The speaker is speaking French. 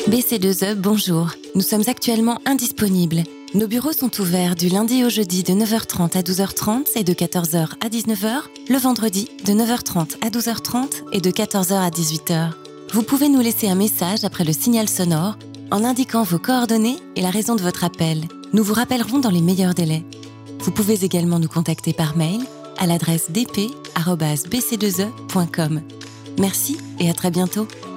BC2E, bonjour. Nous sommes actuellement indisponibles. Nos bureaux sont ouverts du lundi au jeudi de 9h30 à 12h30 et de 14h à 19h, le vendredi de 9h30 à 12h30 et de 14h à 18h. Vous pouvez nous laisser un message après le signal sonore en indiquant vos coordonnées et la raison de votre appel. Nous vous rappellerons dans les meilleurs délais. Vous pouvez également nous contacter par mail à l'adresse dp@bc2e.com. Merci et à très bientôt.